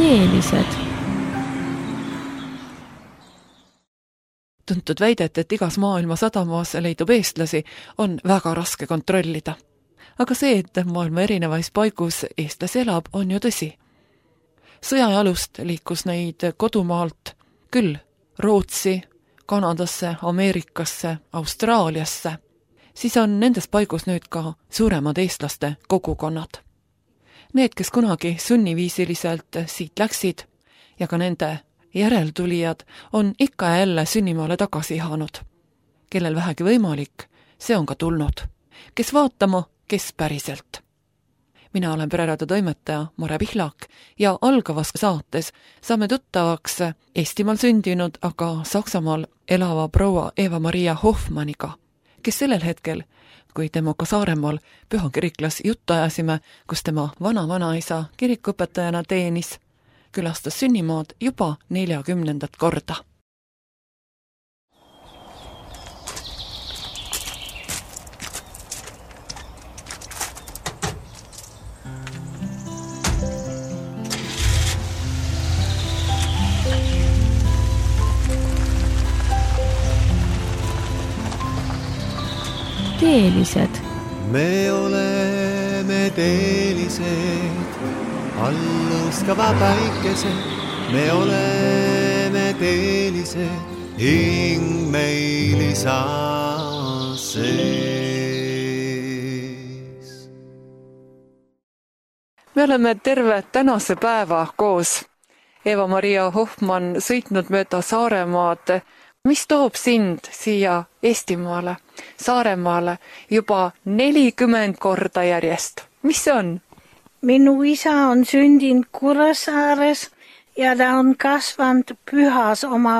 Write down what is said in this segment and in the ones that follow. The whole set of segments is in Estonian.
Teelised. Tuntud väidet, et igas maailma sadamas leidub eestlasi, on väga raske kontrollida. Aga see, et maailma erinevais paigus eestlasi elab, on ju tõsi. Sõjajalust liikus neid kodumaalt küll Rootsi, Kanadasse, Ameerikasse, Austraaliasse, siis on nendes paigus nüüd ka suuremad eestlaste kogukonnad. Need, kes kunagi sunniviisiliselt siit läksid ja ka nende järeltulijad on ikka ja jälle sünnimaale tagasi ihanud. Kellel vähegi võimalik, see on ka tulnud. Kes vaatama, kes päriselt. Mina olen Pereraadio toimetaja Mare Pihlak ja algavas saates saame tuttavaks Eestimaal sündinud, aga Saksamaal elava proua Eva-Maria Hoffmanniga, kes sellel hetkel, kui temaga Saaremaal pühakiriklas juttu ajasime, kus tema vana-vanaisa kirikuõpetajana teenis, külastas sünnimaad juba 40. korda. Teelised. Me oleme teelised, allustava päikesed. Me oleme teelised, hing meil isa sees. Me oleme terve tänase päeva koos Eva-Maria Hoffmann sõitnud mööda Saaremaad. Mis toob sind siia Eestimaale, Saaremaale juba 40 korda järjest? Mis see on? Minu isa on sündinud Kuressaares ja ta on kasvanud Pühas oma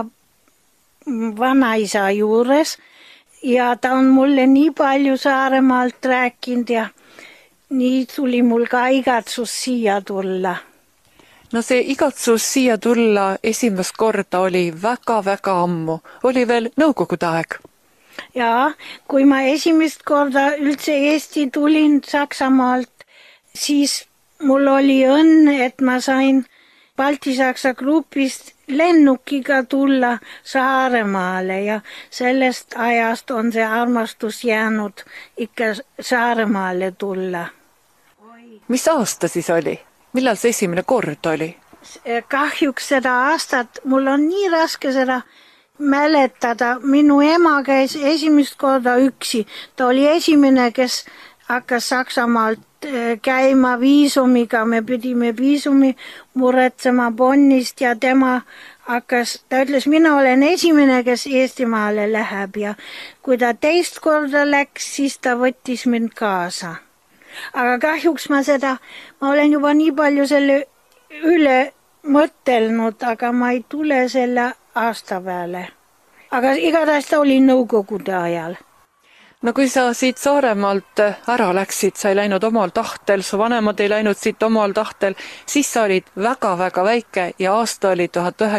vanaisa juures ja ta on mulle nii palju Saaremaalt rääkinud ja nii tuli mul ka igatsus siia tulla. No see igatsus siia tulla esimest korda oli väga-väga ammu. Oli veel nõukogude aeg. Jaa, kui ma esimest korda üldse Eesti tulin Saksamaalt, siis mul oli õnn, et ma sain Balti-Saksa grupist lennukiga tulla Saaremaale ja sellest ajast on see armastus jäänud ikka Saaremaale tulla. Mis aasta siis oli? Millal see esimene kord oli? Kahjuks seda aastat, mul on nii raske seda mäletada. Minu ema käis esimest korda üksi. Ta oli esimene, kes hakkas Saksamaalt käima viisumiga. Me pidime viisumi muretsema Bonnist ja ta ütles, mina olen esimene, kes Eestimaale läheb ja kui ta teist korda läks, siis ta võttis mind kaasa. Aga kahjuks ma olen juba nii palju selle üle mõtelnud, aga ma ei tule selle aasta peale. Aga igatahes ta oli nõukogude ajal. No kui sa siit Saaremaalt ära läksid, sa ei läinud omal tahtel, su vanemad ei läinud siit omal tahtel, siis sa olid väga-väga väike ja aasta oli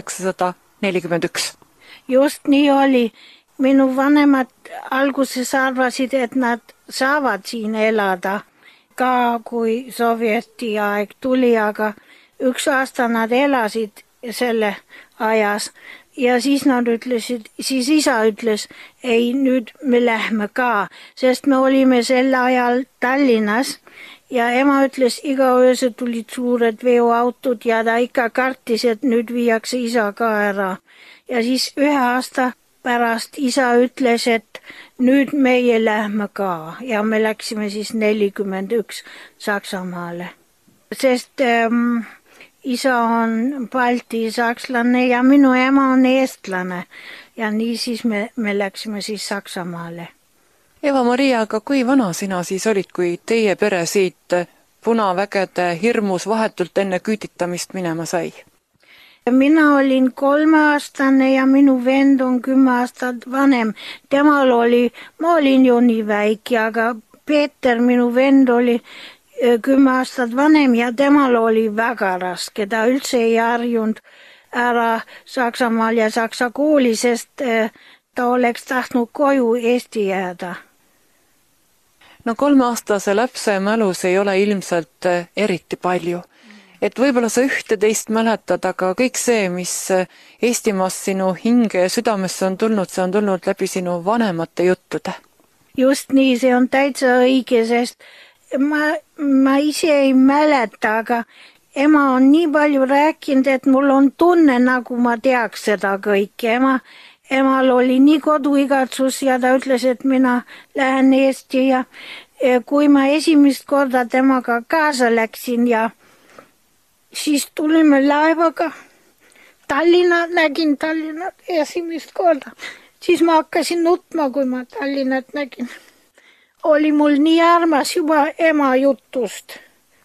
1941. Just nii oli. Minu vanemad alguses arvasid, et nad saavad siin elada. Ka kui Sovjeti aeg tuli, aga üks aasta nad elasid selle ajas ja siis isa ütles, ei, nüüd me lähme ka, sest me olime sel ajal Tallinnas ja ema ütles, iga ööse tulid suured veoautod ja ta ikka kartis, et nüüd viiakse isa ka ära. Ja siis ühe aasta pärast isa ütles, et nüüd meie lähme ka ja me läksime siis 41 Saksamaale. Sest isa on balti sakslane ja minu ema on eestlane ja nii siis me läksime siis Saksamaale. Eva-Maria, aga kui vana sina siis olid, kui teie pere siit punavägede hirmus vahetult enne küüditamist minema sai? Mina olin 3-aastane ja minu vend on 10 aastat vanem. Ma olin ju nii väike, aga Peeter, minu vend, oli 10 aastat vanem ja temal oli väga raske. Ta üldse ei harjunud ära Saksamaal ja Saksa kooli, sest ta oleks tahtnud koju Eesti jääda. No 3-aastase lapse mälus ei ole ilmselt eriti palju. et võib-olla sa ühte-teist mäletad, aga kõik see, mis Eestimaas sinu hinge ja südamesse on tulnud läbi sinu vanemate juttude. Just nii, see on täitsa õige, sest ma ise ei mäleta, aga ema on nii palju rääkinud, et mul on tunne, nagu ma teaks seda kõike. Emal oli nii koduigatsus ja ta ütles, et mina lähen Eesti ja kui ma esimest korda temaga kaasa läksin ja siis tulime laevaga nägin Tallinnat esimest korda. Siis ma hakkasin nutma, kui ma Tallinnat nägin. Oli mul nii armas juba ema jutust.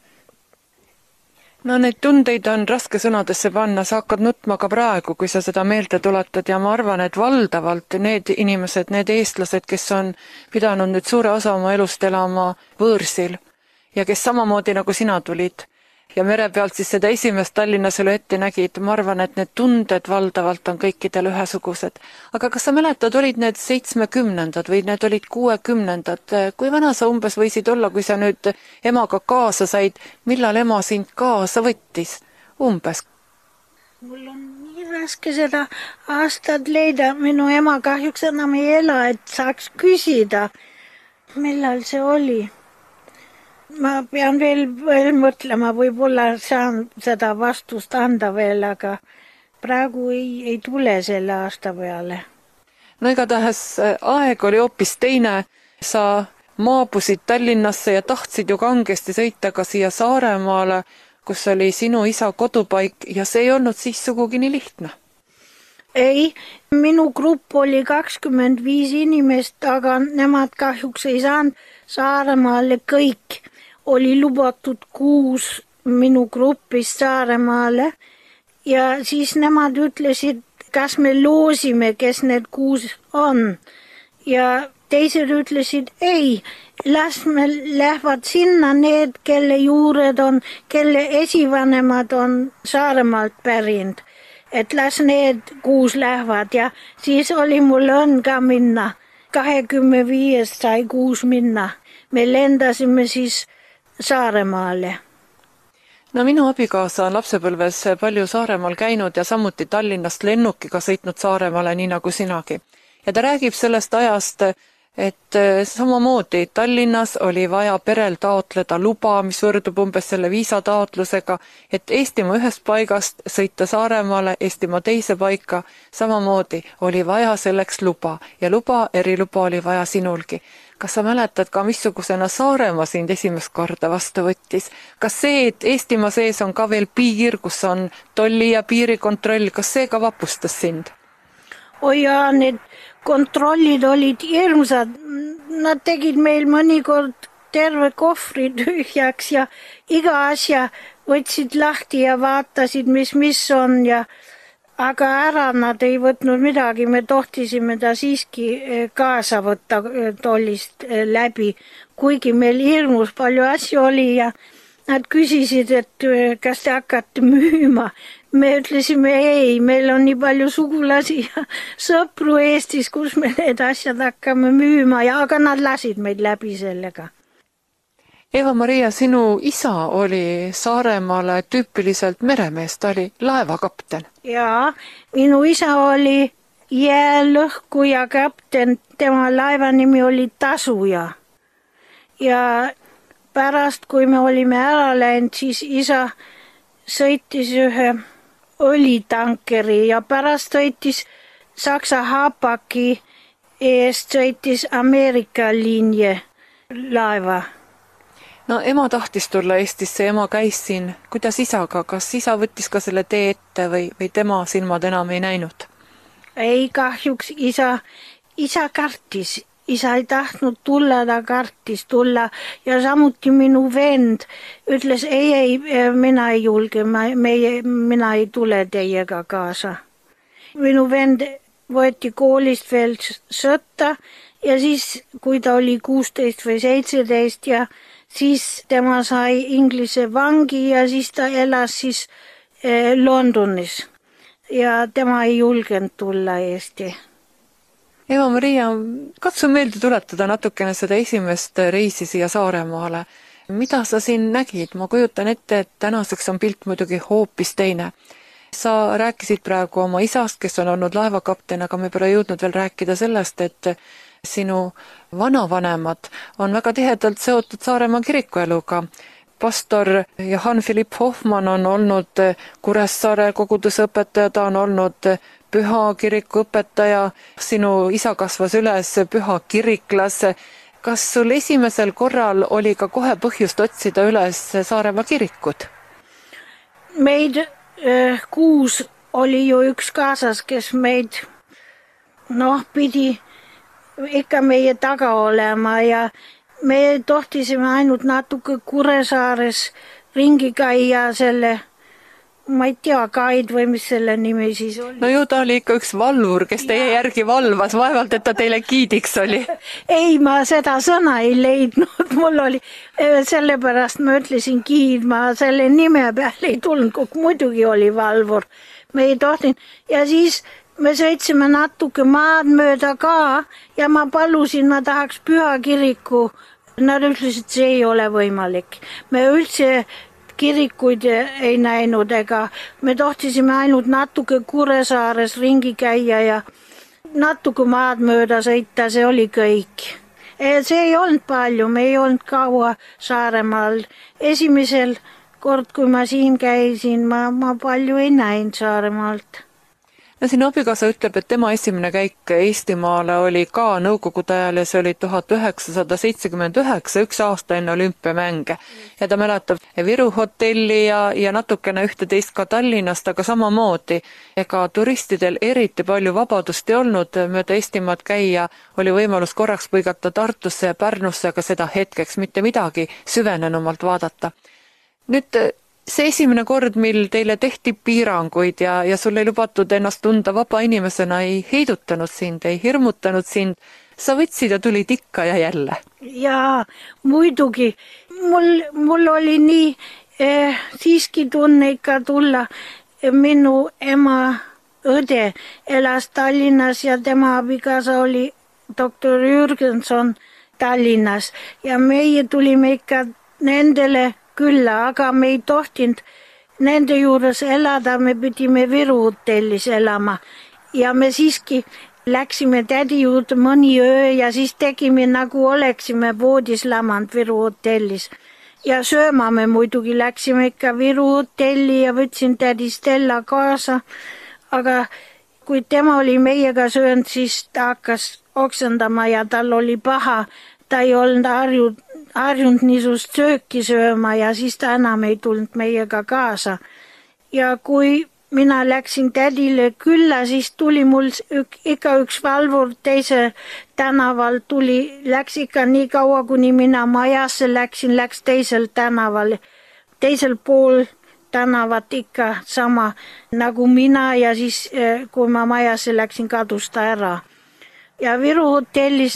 No neid tundeid on raske sõnadesse panna, sa hakkad nutma ka praegu, kui sa seda meelde tuletad ja ma arvan, et valdavalt need inimesed, need eestlased, kes on pidanud nüüd suure osa oma elust elama võõrsil ja kes samamoodi nagu sina tulid ja mere pealt siis seda esimest Tallinnas elu ette nägid, ma arvan, et need tunded valdavalt on kõikidel ühesugused. Aga kas sa mäletad, olid need 70-ndad või need olid 60-ndad? Kui vana sa umbes võisid olla, kui sa nüüd emaga kaasa said, millal ema sind kaasa võttis? Umbes? Mul on nii raske seda aastat leida. Minu ema kahjuks enam ei ela, et saaks küsida, millal see oli. Ma pean veel mõtlema, võib-olla saan seda vastust anda veel, aga praegu ei tule selle aasta peale. No igatahes aeg oli hoopis teine. Sa maabusid Tallinnasse ja tahtsid ju kangesti sõita ka siia Saaremaale, kus oli sinu isa kodupaik ja see ei olnud siis sugugi nii lihtne. Ei, minu grupp oli 25 inimest, aga nemad kahjuks ei saanud Saaremaale kõik. Oli lubatud 6 minu grupist Saaremaale ja siis nemad ütlesid, kas me loosime, kes need 6 on. Ja teised ütlesid, ei, las me lähevad sinna need, kelle juured on, kelle esivanemad on Saaremaalt pärinud. Et las need 6 lähevad ja siis oli mul õnn ka minna. 25 sai 6 minna. Me lendasime siis Saaremaale. No minu abikaasa on lapsepõlves palju Saaremaal käinud ja samuti Tallinnast lennukiga sõitnud Saaremaale, nii nagu sinagi. Ja ta räägib sellest ajast, et samamoodi Tallinnas oli vaja perel taotleda luba, mis võrdub umbes selle viisataotlusega, et Eestimaa ühest paigast sõita Saaremaale, Eestimaa teise paika, samamoodi oli vaja selleks luba ja eriluba oli vaja sinulgi. Kas sa mäletad ka, missugusena Saaremaa sind esimest korda vastu võttis? Kas see, et Eestimaa sees on ka veel piir, kus on tolli ja piirikontroll, kas see ka vapustas sind? Oi jaa, need kontrollid olid hirmsad. Nad tegid meil mõnikord terve kohvri tühjaks ja iga asja võtsid lahti ja vaatasid, mis on ja aga ära nad ei võtnud midagi, me tohtisime ta siiski kaasa võtta tollist läbi, kuigi meil hirmus palju asju oli ja nad küsisid, et kas te hakkate müüma. Me ütlesime ei, meil on nii palju sugulasi ja sõpru Eestis, kus me need asjad hakkame müüma ja aga nad lasid meid läbi sellega. Eva-Maria, sinu isa oli Saaremaale tüüpiliselt meremees, ta oli laevakapten. Jaa, minu isa oli jäälõhkuja kapten, tema laeva nimi oli Tasuja. Ja pärast, kui me olime ära läinud, siis isa sõitis ühe õlitankeri ja pärast sõitis Saksa Hapaki eest sõitis Ameerika liinje laeva. No ema tahtis tulla Eestisse, ema käis siin. Kuidas isaga? Kas isa võttis ka selle tee ette või tema silmad enam ei näinud? Ei, kahjuks isa kartis. Isa ei tahtnud tulla, ta kartis tulla ja samuti minu vend ütles, ei, mina ei julge, mina ei tule teiega kaasa. Minu vend võeti koolist veel sõtta ja siis, kui ta oli 16 või 17 ja siis tema sai Inglise vangi ja siis ta elas siis Londonis ja tema ei julgenud tulla Eesti. Eva-Maria, katsu meelde tuletada natukene seda esimest reisi siia Saaremaale. Mida sa siin nägid? Ma kujutan ette, et tänaseks on pilt muidugi hoopis teine. Sa rääkisid praegu oma isast, kes on olnud laevakapten, aga me pole jõudnud veel rääkida sellest, et sinu vanavanemad on väga tihedalt seotud Saaremaa kirikueluga. Pastor Johann Philipp Hoffmann on olnud Kuressaare kogudusõpetaja, ta on olnud püha kiriku õpetaja, sinu isa kasvas üles püha kiriklas. Kas sul esimesel korral oli ka kohe põhjust otsida üles Saaremaa kirikut? Meid 6 oli ju üks kaasas, kes meid pidi ikka meie taga olema ja me tohtisime ainult natuke Kuressaares ringi käia selle, ma ei tea, Kaid või mis selle nimi siis oli. No ju ta oli ikka üks valvur, kes teie järgi valvas, vaevalt, et ta teile giidiks oli. Ei, ma seda sõna ei leidnud, mul oli, sellepärast ma ütlesin giid, ma selle nime peale ei tulnud, muidugi oli valvur. Me ei tohtinud ja siis me sõitsime natuke maad mööda ka ja ma palusin, ma tahaks püha kiriku. Nad ütlesid, see ei ole võimalik. Me üldse kirikuid ei näinud ega me tohtisime ainult natuke Kuressaares ringi käia ja natuke maad mööda sõita, see oli kõik. See ei olnud palju, me ei olnud kaua Saaremaal. Esimesel kord, kui ma siin käisin, ma palju ei näinud Saaremaalt. Ja sinu abikaasa ütleb, et tema esimene käik Eestimaale oli ka nõukogude ajal ja see oli 1979, 1 aasta enne olümpiamänge. Ja ta mäletab Viru hotelli ja natukene 11 ka Tallinnast, aga samamoodi. Ega turistidel eriti palju vabadust ei olnud mööda Eestimaad käia, oli võimalus korraks põigata Tartusse ja Pärnusse, aga seda hetkeks mitte midagi süvenenumalt vaadata. Nüüd see esimene kord, mil teile tehti piiranguid ja sul ei lubatud ennast tunda vaba inimesena, ei heidutanud sind, ei hirmutanud sind. Sa võtsid ja tulid ikka ja jälle. Jaa, muidugi. Mul oli nii siiski tunne ikka tulla. Minu ema õde elas Tallinnas ja tema abikaasa oli doktor Jürgenson Tallinnas ja meie tulime ikka nendele külla, aga me ei tohtinud nende juures elada, me pidime Viru hotellis elama ja me siiski läksime tädi juurde mõni öö ja siis tegime nagu oleksime voodis lamanud Viru hotellis. Ja sööma me muidugi läksime ikka Viru hotelli ja võtsin tädi Stella kaasa, aga kui tema oli meiega söönud, siis ta hakkas oksendama ja tal oli paha, ta ei olnud harjunud niisugust sööki sööma ja siis ta enam ei tulnud meiega kaasa. Ja kui mina läksin tädile külla, siis tuli mul ikka üks valvur teise tänaval läks ikka nii kaua, kuni mina majasse läks teisel tänaval, teisel pool tänavat ikka sama nagu mina ja siis kui ma majasse läksin, kadus ta ära. Ja Viru hotellis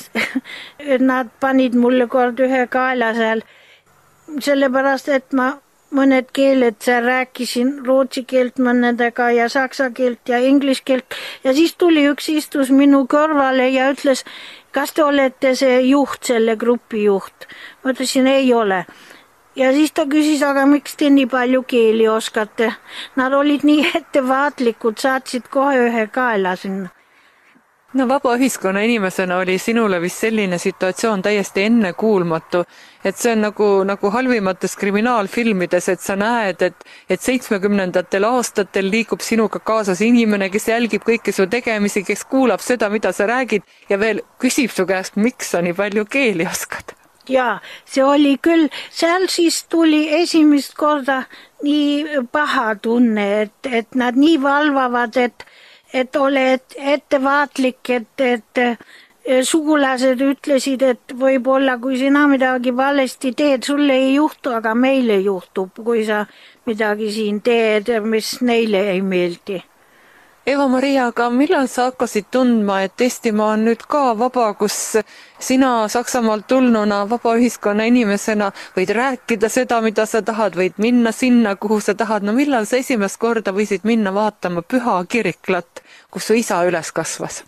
nad panid mulle kord ühe kaela seal, sellepärast, et ma mõned keeled seal rääkisin, rootsi keelt mõnedega ja saksa keelt ja inglise keelt. Ja siis tuli üks istus minu kõrvale ja ütles, kas te olete see juht, selle grupi juht? Ma ütlesin, ei ole. Ja siis ta küsis, aga miks te nii palju keeli oskate? Nad olid nii ettevaatlikud, saatsid kohe ühe kaela sinna. No vaba ühiskonna inimesena oli sinule vist selline situatsioon täiesti ennekuulmatu, et see on nagu halvimates kriminaalfilmides, et sa näed, et 70ndatel aastatel liigub sinuga kaasas inimene, kes jälgib kõiki su tegemisi, kes kuulab seda, mida sa räägid ja veel küsib su käest, miks sa nii palju keeli oskad. Jaa, see oli küll, seal siis tuli esimest korda nii paha tunne, et nad nii valvavad, et oled ettevaatlik, et sugulased ütlesid, et võib-olla kui sina midagi valesti teed, sulle ei juhtu, aga meile juhtub, kui sa midagi siin teed, mis neile ei meeldi. Eva-Maria, aga millal sa hakkasid tundma, et Eestimaa on nüüd ka vaba, kus sina Saksamaalt tulnuna vaba ühiskonna inimesena võid rääkida seda, mida sa tahad, võid minna sinna, kuhu sa tahad. No millal sa esimest korda võisid minna vaatama püha kiriklat, kus su isa üles kasvas?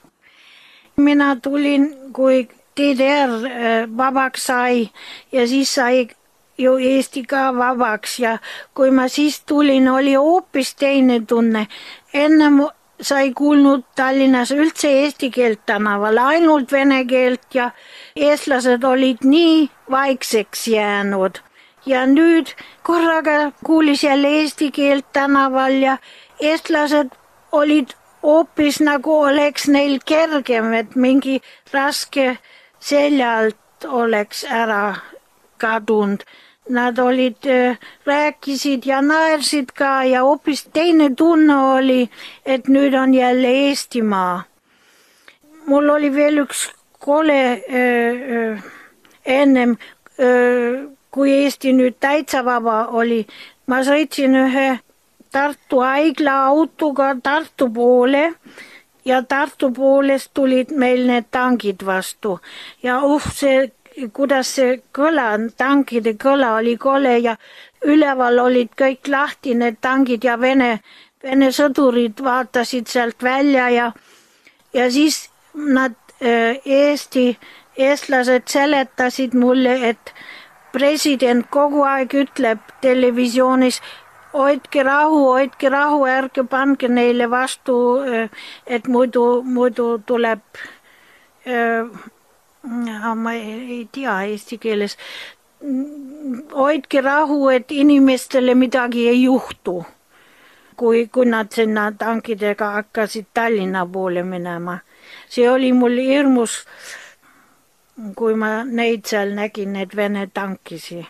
Mina tulin, kui DDR vabaks sai ja siis sai ju Eesti ka vabaks ja kui ma siis tulin, oli hoopis teine tunne. Enne sai kuulnud Tallinnas üldse eesti keelt tänaval, ainult vene keelt ja eestlased olid nii vaikseks jäänud. Ja nüüd korraga kuulis jälle eesti keelt tänaval ja eestlased olid hoopis nagu oleks neil kergem, et mingi raske selja alt oleks ära kadunud. Nad olid, rääkisid ja naersid ka ja hoopis teine tunne oli, et nüüd on jälle Eestimaa. Mul oli veel üks kole ennem, kui Eesti nüüd täitsa vaba oli. Ma sõitsin ühe Tartu haigla autoga Tartu poole ja Tartu poolest tulid meil need tankid vastu. Ja kuidas see kõla, tankide kõla oli kole ja üleval olid kõik lahti need tankid ja Vene sõdurid vaatasid sealt välja ja siis nad eestlased seletasid mulle, et president kogu aeg ütleb televisioonis, hoidke rahu, ärge pange neile vastu, et muidu tuleb ma ei tea eesti keeles, hoidke rahu, et inimestele midagi ei juhtu, kui nad sinna tankidega hakkasid Tallinna poole minema. See oli mul hirmus, kui ma neid seal nägin, need Vene tankisi.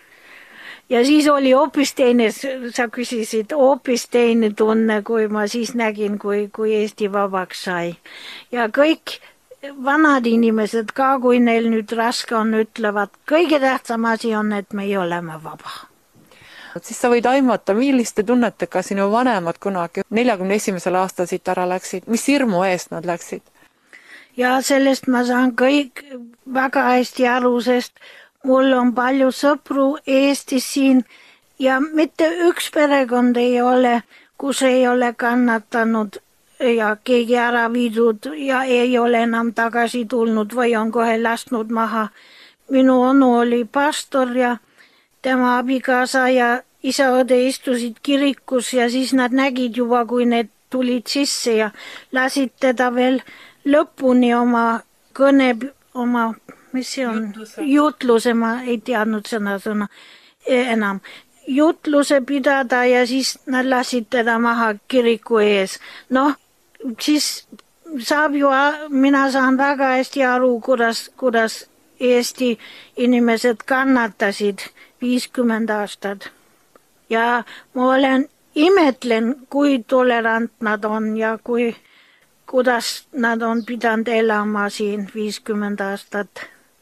Ja siis oli hoopis teine, sa küsisid, hoopis teine tunne, kui ma siis nägin, kui Eesti vabaks sai. Ja kõik vanad inimesed ka, kui neil nüüd raske on, ütlevad, kõige tähtsam asi on, et me oleme vaba. Siis sa võid aimata, milliste tunnetega sinu vanemad kunagi 41. aastal siit ära läksid, mis hirmu eest nad läksid? Ja sellest ma saan kõik väga hästi aru, sest mul on palju sõpru Eestis siin ja mitte üks perekond ei ole, kus ei ole kannatanud ja keegi ära viidud ja ei ole enam tagasi tulnud või on kohe lasknud maha. Minu onu oli pastor ja tema abikaasa ja isa-õde istusid kirikus ja siis nad nägid juba, kui need tulid sisse ja lasid teda veel lõpuni oma kõne, oma, mis see on? Jutluse, ma ei teadnud sõna enam. Jutluse pidada ja siis nad lasid teda maha kiriku ees. Noh, siis saab ju, mina saan väga hästi aru, kuidas Eesti inimesed kannatasid 50 aastat. Ja ma imetlen, kui tolerant nad on ja kuidas nad on pidanud elama siin 50 aastat.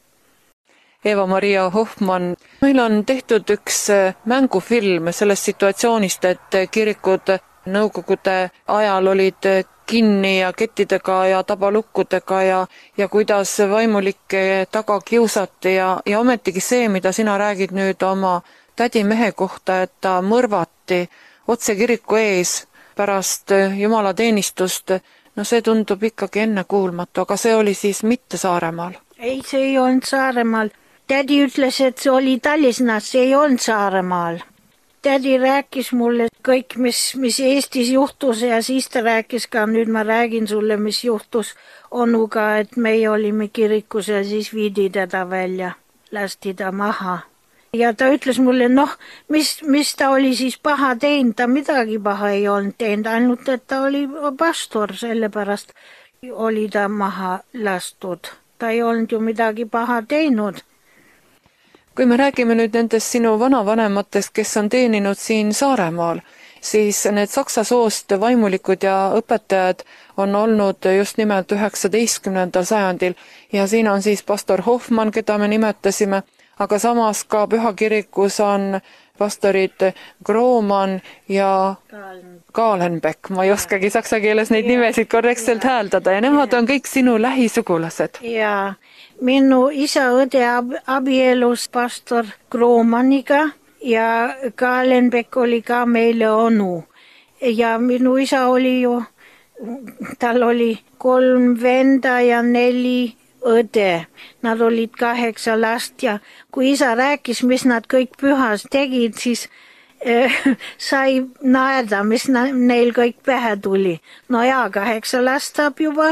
Eva-Maria Hoffmann, meil on tehtud üks mängufilm sellest situatsioonist, et kirikud nõukogude ajal olid kinni ja kettidega ja tabalukkudega ja kuidas vaimulikke taga kiusati ja ometigi see, mida sina räägid nüüd oma tädimehe kohta, et ta mõrvati otse kiriku ees pärast jumalateenistust, no see tundub ikkagi ennekuulmatu, aga see oli siis mitte Saaremaal? Ei, see ei olnud Saaremaal. Tädi ütles, et see oli Tallinnas, see ei olnud Saaremaal. Tädi rääkis mulle kõik, mis Eestis juhtus ja siis ta rääkis ka, nüüd ma räägin sulle, mis juhtus onuga, et meie olime kirikus ja siis viidi teda välja, lasti ta maha. Ja ta ütles mulle, mis ta oli siis paha teinud, ta midagi paha ei olnud teinud, ainult et ta oli pastor, sellepärast oli ta maha lastud. Ta ei olnud ju midagi paha teinud. Kui me räägime nüüd nendest sinu vanavanematest, kes on teeninud siin Saaremaal, siis need saksa soost vaimulikud ja õpetajad on olnud just nimelt 19. sajandil ja siin on siis pastor Hoffmann, keda me nimetasime, aga samas ka pühakirikus on pastorid Groman ja Kahlenbeck. Ma ei oskagi saksa keeles neid nimesid korrektselt hääldada ja nemad on kõik sinu lähisugulased. Jaa. Minu isa-õde abielus pastor Gromaniga ja Kahlenbeck oli ka meile onu. Ja minu isa oli ju, tal oli 3 venda ja 4 õde. Nad olid 8 last ja kui isa rääkis, mis nad kõik pühas tegid, siis sai naerda, mis neil kõik pähe tuli. No jaa, 8 last saab juba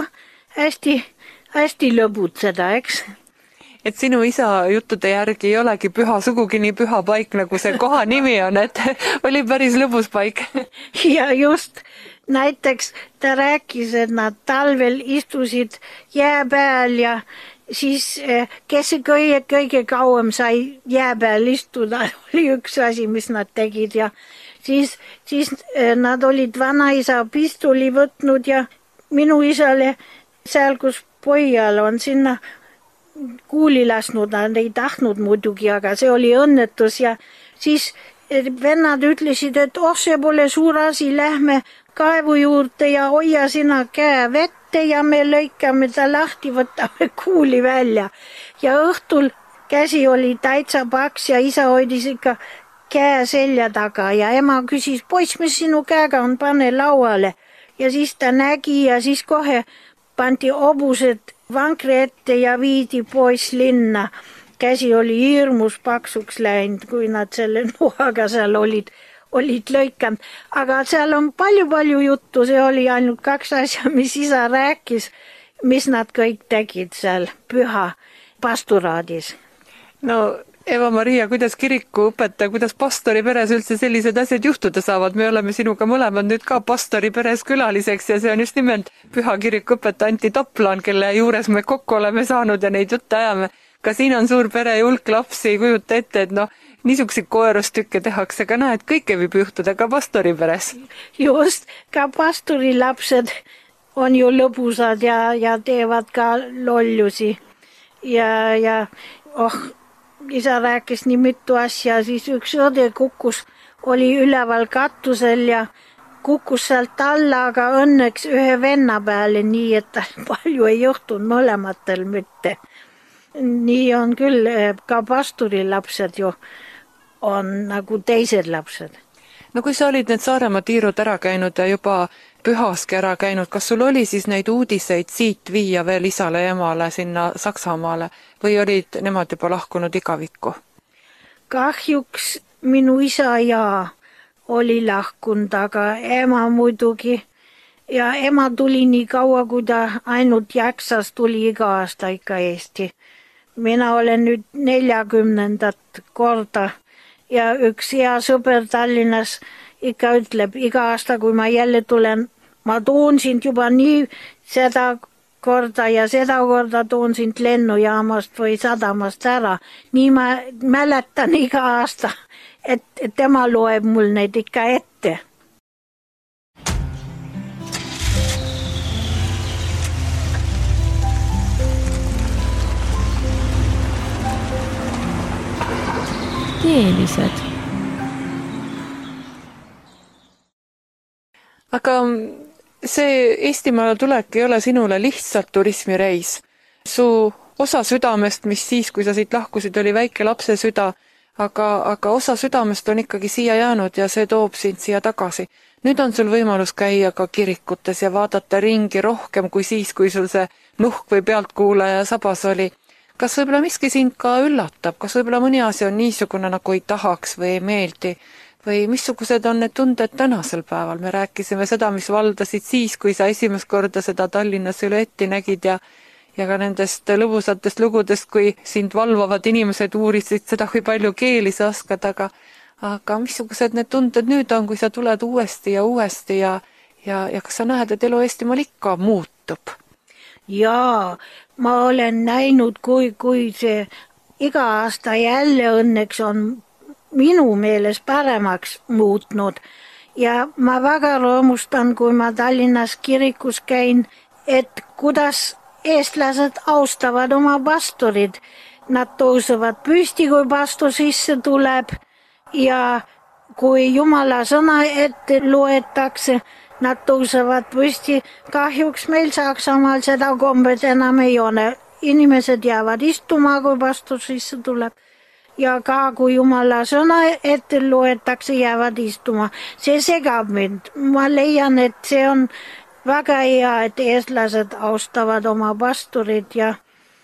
hästi lõbutseda, eks? Et sinu isa juttude järgi ei olegi püha sugugi nii püha paik, nagu see koha nimi on, et oli päris lõbus paik. Ja just, näiteks ta rääkis, et nad talvel istusid jää peal ja siis kes kõige kauem sai jää peal istuda, oli üks asi, mis nad tegid ja siis nad olid vanaisa pistoli võtnud ja minu isale seal, kus pojal on sinna kuuli lasknud, nad ei tahtnud muidugi, aga see oli õnnetus ja siis vennad ütlesid, et see pole suur asi, lähme kaevu juurde ja hoia sina käe vette ja me lõikame ta lahti, võtame kuuli välja. Ja õhtul käsi oli täitsa paks ja isa hoidis ikka käe selja taga ja ema küsis, poiss, mis sinu käega on, pane lauale. Ja siis ta nägi ja siis kohe pandi hobused vankri ette ja viidi pois linna. Käsi oli hirmus paksuks läinud, kui nad selle noaga seal olid lõikanud. Aga seal on palju juttu, see oli ainult 2 asja, mis isa rääkis, mis nad kõik tegid seal püha pasturaadis. No Eva-Maria, kuidas kirikuõpetaja, kuidas pastori peres üldse sellised asjad juhtuda saavad? Me oleme sinuga mõlemad nüüd ka pastori peres külaliseks ja see on just nimelt püha kirikuõpetaja Anti Toplan, kelle juures me kokku oleme saanud ja neid jutte ajame. Ka siin on suur pere ja hulk lapsi, kujuta ette, et niisuguseid koerustükke tehakse, ka näed, kõike võib juhtuda ka pastori peres. Just, ka pastori lapsed on ju lõbusad ja teevad ka lollusi ja isa rääkis nii mitu asja, siis üks õde oli üleval katusel ja kukkus sealt alla, aga õnneks ühe venna peale, nii et palju ei juhtunud mõlematel mitte. Nii on küll, ka pastori lapsed ju on nagu teised lapsed. No kui sa olid need Saaremaa tiirud ära käinud ja juba pühaski ära käinud, kas sul oli siis neid uudiseid siit viia veel isale ja emale sinna Saksamaale või olid nemad juba lahkunud igavikku? Kahjuks minu isa oli lahkunud, aga ema muidugi. Ja ema tuli nii kaua, kui ta ainult jaksas, tuli iga aasta ikka Eesti. Mina olen nüüd 40. korda ja üks hea sõber Tallinnas ikka ütleb iga aasta, kui ma jälle tulen, ma toon sind juba nii seda korda ja seda korda toon sind lennujaamast või sadamast ära. Nii ma mäletan iga aasta, et tema loeb mul neid ikka ette. Teelised. Aga see Eestimaale tulek ei ole sinule lihtsalt turismireis. Su osa südamest, mis siis, kui sa siit lahkusid, oli väike lapse süda, aga osa südamest on ikkagi siia jäänud ja see toob sind siia tagasi. Nüüd on sul võimalus käia ka kirikutes ja vaadata ringi rohkem kui siis, kui sul see nuhk või pealtkuulaja sabas oli. Kas võib-olla miski sind ka üllatab? Kas võib-olla mõni asi on niisugune, nagu ei tahaks või ei meeldi? Või missugused on need tunded tänasel päeval? Me rääkisime seda, mis valdasid siis, kui sa esimest korda seda Tallinna silüetti nägid ja ka nendest lõbusatest lugudest, kui sind valvavad inimesed uurisid seda, kui palju keeli sa oskad, aga missugused need tunded nüüd on, kui sa tuled uuesti ja kas sa näed, et elu Eestimaal ikka muutub? Jaa, ma olen näinud, kui see iga aasta jälle õnneks on minu meeles paremaks muutnud ja ma väga rõõmustan, kui ma Tallinnas kirikus käin, et kuidas eestlased austavad oma pastorid. Nad tõusevad püsti, kui pastor sisse tuleb ja kui Jumala sõna ette loetakse, nad tõusevad püsti. Kahjuks meil Saksamaal seda kombed enam ei ole. Inimesed jäävad istuma, kui pastor sisse tuleb. Ja ka kui Jumala sõna ette loetakse, jäävad istuma. See segab mind. Ma leian, et see on väga hea, et eestlased austavad oma pastorid ja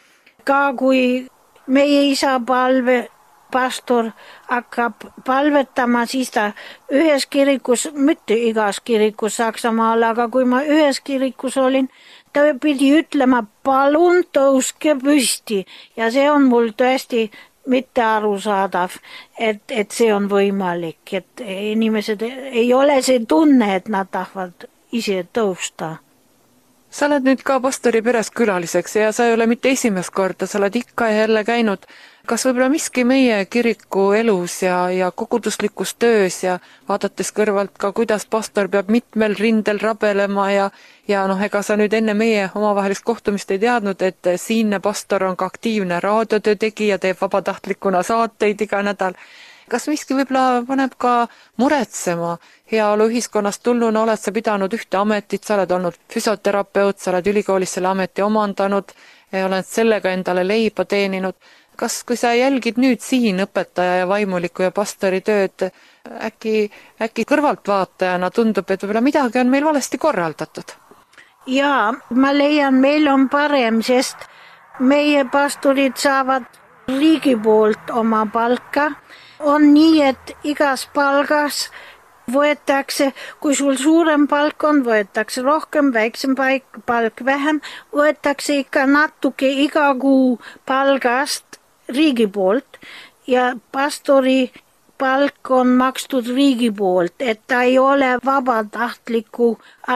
ka kui meie isa pastor hakkab palvetama, siis ta ühes kirikus, mitte igas kirikus Saksamaal, aga kui ma ühes kirikus olin, ta pidi ütlema, palun tõuske püsti ja see on mul tõesti mitte arusaadav, et see on võimalik, et inimesed ei ole see tunne, et nad tahavad ise tõusta. Sa oled nüüd ka pastori peres külaliseks ja sa ei ole mitte esimest korda, sa oled ikka ja jälle käinud. Kas võib-olla miski meie kiriku elus ja koguduslikus töös ja vaadates kõrvalt ka, kuidas pastor peab mitmel rindel rabelema ja ega sa nüüd enne meie omavahelist kohtumist ei teadnud, et siinne pastor on ka aktiivne raadiotöö tegija, teeb vabatahtlikuna saateid iga nädal. Kas miski võib-olla paneb ka muretsema? Heaolu ühiskonnast tulnuna oled sa pidanud ühte ametit, sa oled olnud füsioterapeut, sa oled ülikoolis selle ameti omandanud ja oled sellega endale leiba teeninud. Kas kui sa jälgid nüüd siin õpetaja ja vaimuliku ja pastori tööd, äkki kõrvaltvaatajana tundub, et võib-olla midagi on meil valesti korraldatud? Jaa, ma leian, meil on parem, sest meie pastorid saavad riigi poolt oma palka. On nii, et igas palgas võetakse, kui sul suurem palk on, võetakse rohkem, väiksem palk vähem, võetakse ikka natuke iga kuu palgast riigi poolt ja pastori palk on makstud riigi poolt, et ta ei ole vabatahtliku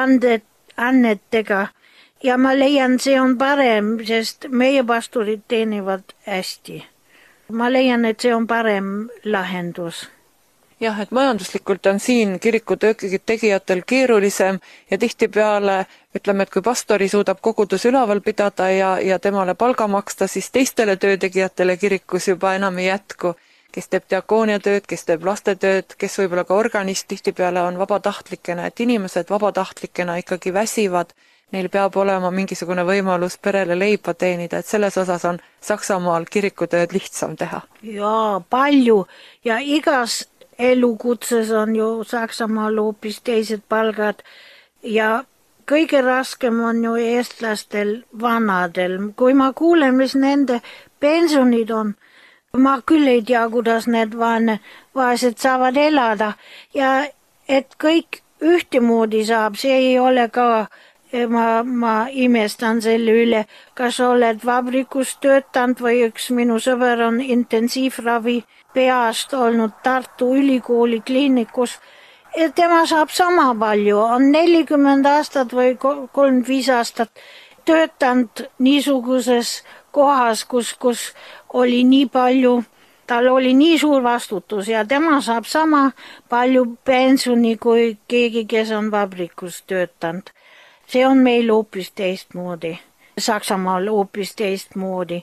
annetega. Ja ma leian, see on parem, sest meie pastorid teenivad hästi. Ma leian, et see on parem lahendus. Jah, et majanduslikult on siin kirikutöö tegijatel keerulisem ja tihtipeale ütleme, et kui pastori suudab kogudus üleval pidada ja temale palga maksta, siis teistele töötegijatele kirikus juba enam ei jätku. Kes teeb diakooniatööd, kes teeb lastetööd, kes võib-olla ka organist, tihtipeale on vabatahtlikena, et inimesed vabatahtlikena ikkagi väsivad. Neil peab olema mingisugune võimalus perele leiba teenida, et selles osas on Saksamaal kirikutööd lihtsam teha. Jaa, palju ja igas elukutses on ju Saksamaal hoopis teised palgad ja kõige raskem on ju eestlastel vanadel. Kui ma kuulen, mis nende pensionid on, ma küll ei tea, kuidas need vaesed saavad elada ja et kõik ühtemoodi saab, see ei ole ka, ma imestan selle üle, kas oled vabrikus töötanud või üks minu sõber on intensiivravi peast olnud Tartu ülikooli kliinikus. Tema saab sama palju, on 40 aastat või 35 aastat töötanud niisuguses kohas, kus oli nii palju, tal oli nii suur vastutus ja tema saab sama palju pensioni kui keegi, kes on vabrikus töötanud. See on meil hoopis teistmoodi, Saksamaal hoopis teistmoodi.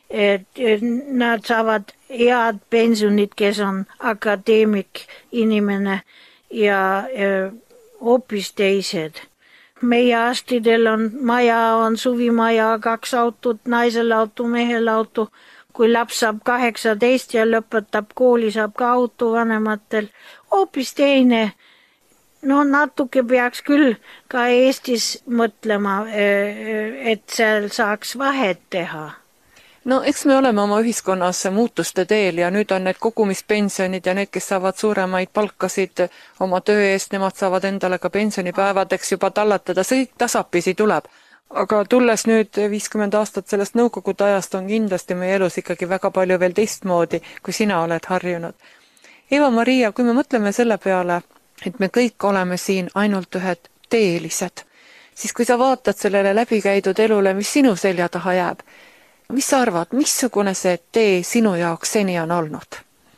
Nad saavad head pensionid, kes on akadeemik inimene ja hoopis teised. Meie arstidel on maja, on suvimaja, 2 autot, naisel auto, mehel auto. Kui laps saab 18 ja lõpetab kooli, saab ka auto vanematel. Hoopis teine. No natuke peaks küll ka Eestis mõtlema, et seal saaks vahet teha. No eks me oleme oma ühiskonnas muutuste teel ja nüüd on need kogumispensionid ja need, kes saavad suuremaid palkasid oma töö eest, nemad saavad endale ka pensionipäevadeks juba tallatada, see kõik tasapisi tuleb. Aga tulles nüüd 50 aastat sellest nõukogude ajast on kindlasti meie elus ikkagi väga palju veel teistmoodi, kui sina oled harjunud. Eva-Maria, kui me mõtleme selle peale, et me kõik oleme siin ainult ühed teelised, siis kui sa vaatad sellele läbikäidud elule, mis sinu selja taha jääb, mis sa arvad, missugune see tee sinu jaoks seni on olnud?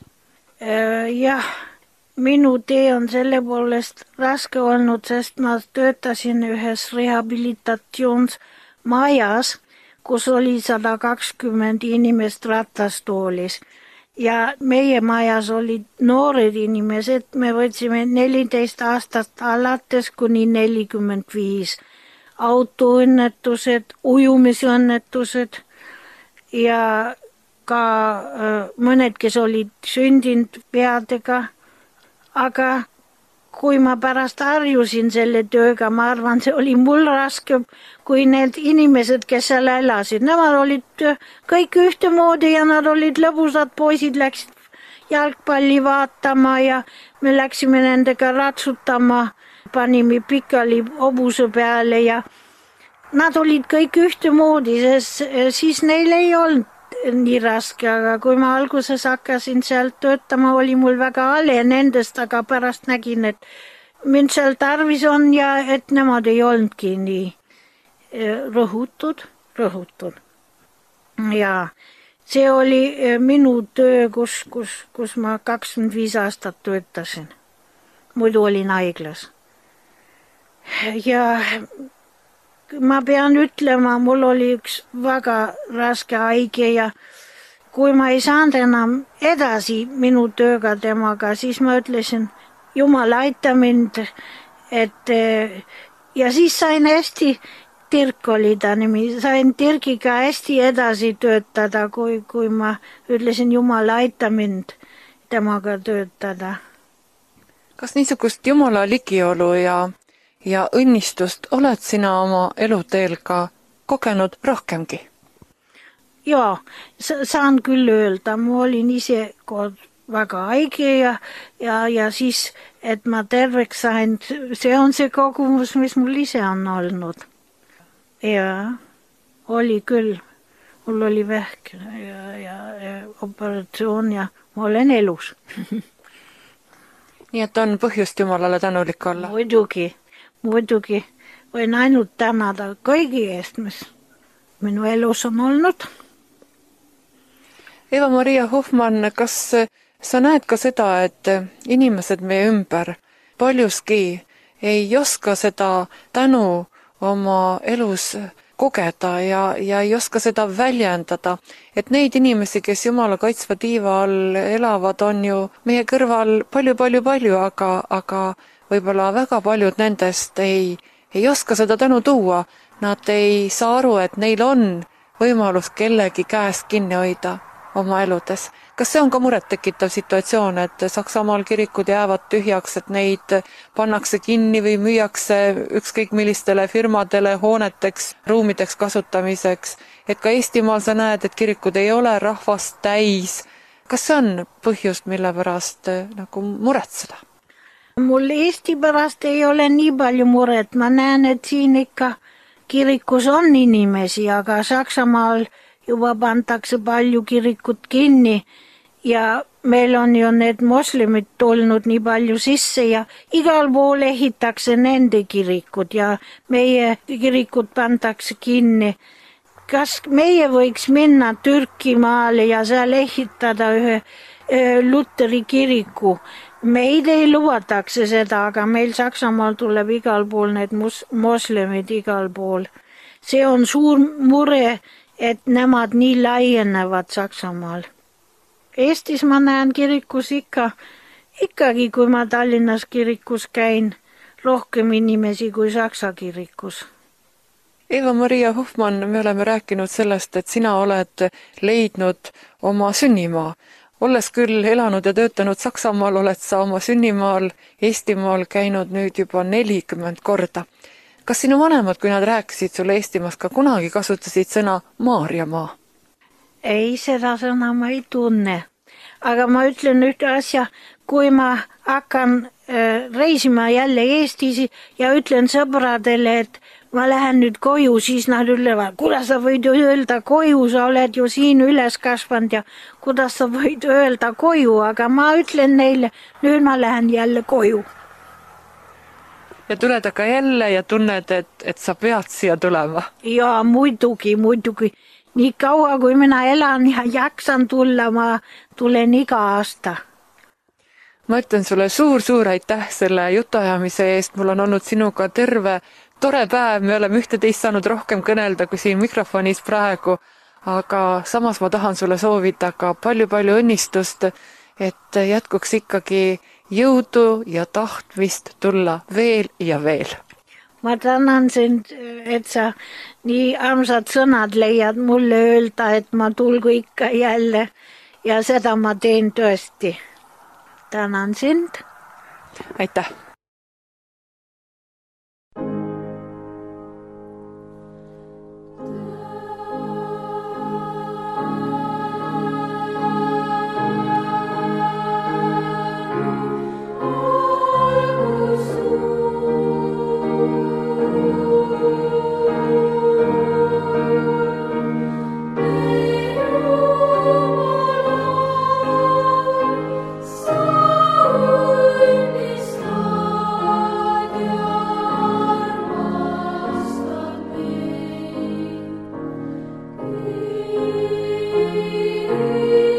Jah, minu tee on selle poolest raske olnud, sest ma töötasin ühes rehabilitatsioonsmajas, kus oli 120 inimest ratastoolis. Ja meie majas olid noored inimesed, me võtsime 14 aastat alates kuni 45 autoõnnetused, ujumisõnnetused ja ka mõned, kes olid sündinud peadega. Aga kui ma pärast harjusin selle tööga, ma arvan, see oli mul raske kui need inimesed, kes seal elasid. Nemad olid kõik ühtemoodi ja nad olid lõbusad poisid, läksid jalgpalli vaatama ja me läksime nendega ratsutama, panime pikali hobuse peale ja nad olid kõik ühtemoodi, sest siis neil ei olnud nii raske, aga kui ma alguses hakkasin sealt töötama, oli mul väga hale nendest, aga pärast nägin, et mind seal tarvis on ja et nemad ei olnudki nii rõhutud. Ja see oli minu töö, kus ma 25 aastat töötasin. Muidu olin haiglas. Ja ma pean ütlema, mul oli üks väga raske haige ja kui ma ei saanud enam edasi minu tööga temaga, siis ma ütlesin, Jumal aita mind, et ja siis sain hästi, Dirk oli ta nimi, sain Dirkiga hästi edasi töötada, kui ma ütlesin, Jumal aita mind temaga töötada. Kas niisugust Jumala ligiolu ja õnnistust oled sina oma eluteel ka kogenud rohkemgi? Jaa, saan küll öelda, ma olin ise kord väga haige ja siis, et ma terveks sain, see on see kogemus, mis mul ise on olnud. Jaa, oli küll. Mul oli vähk ja operatsioon ja ma olen elus. Nii et on põhjust Jumalale tänulik olla? Muidugi võin ainult tänada kõigi eest, mis minu elus on olnud. Eva-Maria Hoffmann, kas sa näed ka seda, et inimesed meie ümber paljuski ei oska seda tänu oma elus kogeda ja ei oska seda väljendada, et neid inimesi, kes Jumala kaitsva tiiva all elavad, on ju meie kõrval palju, aga võib-olla väga paljud nendest ei oska seda tänu tuua. Nad ei saa aru, et neil on võimalus kellegi käest kinni hoida oma eludes. Kas see on ka murettekitav situatsioon, et Saksamaal kirikud jäävad tühjaks, et neid pannakse kinni või müüakse ükskõik millistele firmadele, hooneteks, ruumideks kasutamiseks, et ka Eestimaal sa näed, et kirikud ei ole rahvast täis. Kas see on põhjust, mille pärast nagu muretseda? Mul Eesti pärast ei ole nii palju muret, ma näen, et siin ikka kirikus on inimesi, aga Saksamaal juba pantakse palju kirikut kinni ja meil on ju need moslemid tulnud nii palju sisse ja igal pool ehitakse nende kirikud ja meie kirikud pandakse kinni. Kas meie võiks minna Türki maale ja seal ehitada ühe Luteri kiriku? Meid ei lubatakse seda, aga meil Saksamaal tuleb igal pool need moslemid igal pool. See on suur mure, et nemad nii laienevad Saksamaal. Eestis ma näen kirikus ikkagi, kui ma Tallinnas kirikus käin, rohkem inimesi kui Saksa kirikus. Eva-Maria Hoffmann, me oleme rääkinud sellest, et sina oled leidnud oma sünnimaa. Olles küll elanud ja töötanud Saksamaal, oled sa oma sünnimaal Eestimaal käinud nüüd juba 40 korda. Kas sinu vanemad, kui nad rääkisid sulle Eestimaast, ka kunagi kasutasid sõna Maarjamaa? Ei, seda sõna ma ei tunne. Aga ma ütlen ühte asja, kui ma hakkan reisima jälle Eestis ja ütlen sõbradele, et ma lähen nüüd koju, siis nad ütlevad, kuidas sa võid öelda koju, sa oled ju siin üles kasvanud ja kuidas sa võid öelda koju, aga ma ütlen neile, nüüd ma lähen jälle koju. Ja tuled aga jälle ja tunned, et sa pead siia tulema? Jaa, muidugi. Nii kaua, kui mina elan ja jaksan tulla, ma tulen iga aasta. Ma ütlen sulle suur aitäh selle jutuajamise eest, mul on olnud sinuga terve tore päev, me oleme ühte-teist saanud rohkem kõnelda kui siin mikrofonis praegu, aga samas ma tahan sulle soovida ka palju õnnistust, et jätkuks ikkagi jõudu ja tahtmist tulla veel ja veel. Ma tänan sind, et sa nii armsad sõnad leiad mulle öelda, et ma tulgu ikka jälle ja seda ma teen tõesti. Tänan sind. Aitäh!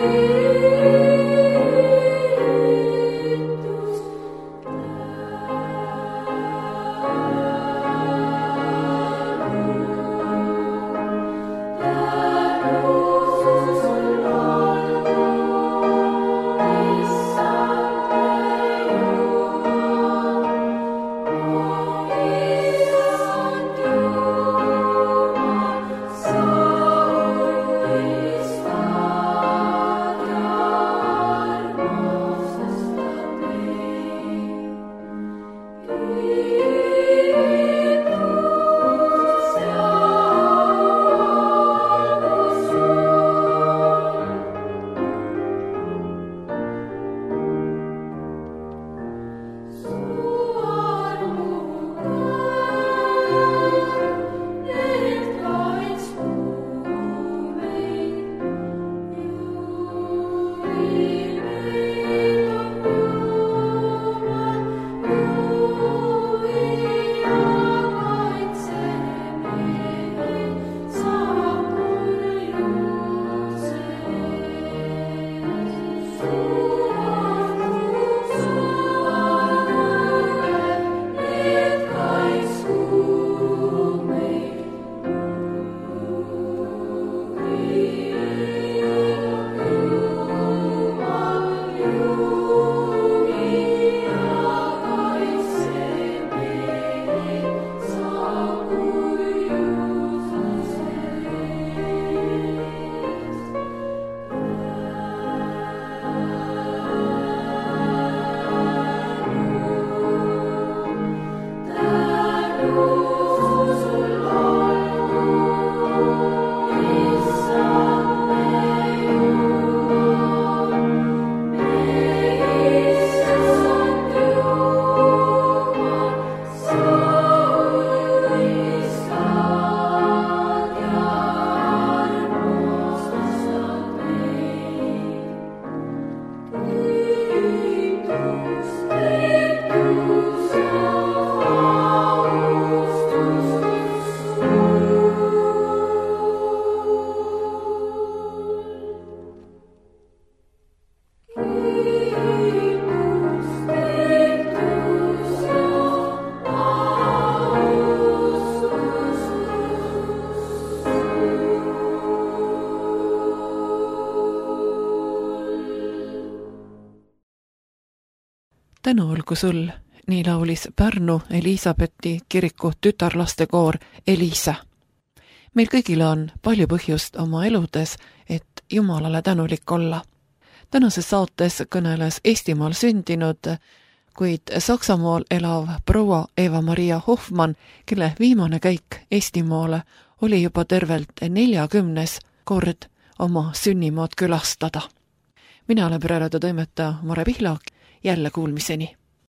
Tänu olgu sul, nii laulis Pärnu Elisabethi kiriku tütarlastekoor Elisa. Meil kõigil on palju põhjust oma eludes, et Jumalale tänulik olla. Tänases saates kõneles Eestimaal sündinud, kuid Saksamaal elav proua Eva-Maria Hoffmann, kelle viimane käik Eestimaale oli juba tervelt 40. kord oma sünnimaad külastada. Mina olen Pereraadio toimetaja Mare Pihlak, jälle kuulmiseni.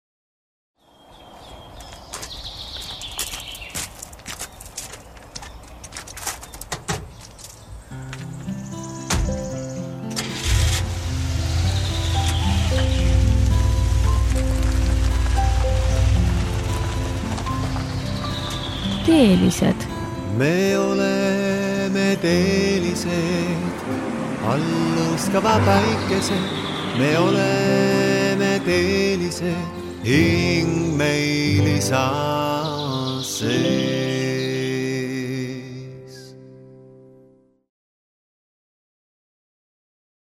Teelised. Me oleme teelised, alluskava päikesed. Me oleme teelised, hing meil isa see.